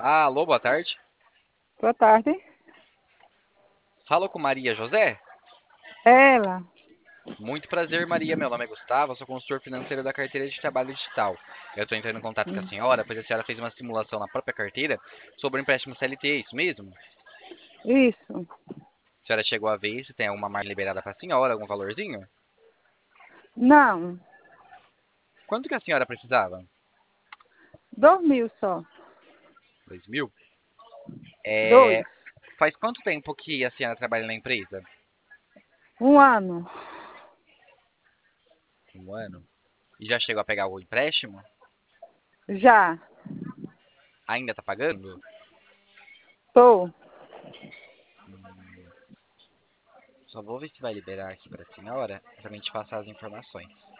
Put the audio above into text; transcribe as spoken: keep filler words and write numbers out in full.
Alô, boa tarde. Boa tarde. Falo com Maria José? Ela. Muito prazer, Maria. Meu nome é Gustavo, eu sou consultor financeiro da carteira de trabalho digital. Eu estou entrando em contato com a Hum, senhora, pois a senhora fez uma simulação na própria carteira sobre o empréstimo C L T, é isso mesmo? Isso. A senhora chegou a ver se tem alguma margem liberada para a senhora, algum valorzinho? Não. Quanto que a senhora precisava? Dois mil só. Dois mil? Dois. É... Faz quanto tempo que a senhora trabalha na empresa? Um ano. Um ano. E já chegou a pegar o empréstimo? Já. Ainda está pagando? Tô. Só vou ver se vai liberar aqui para a senhora, para a gente passar as informações.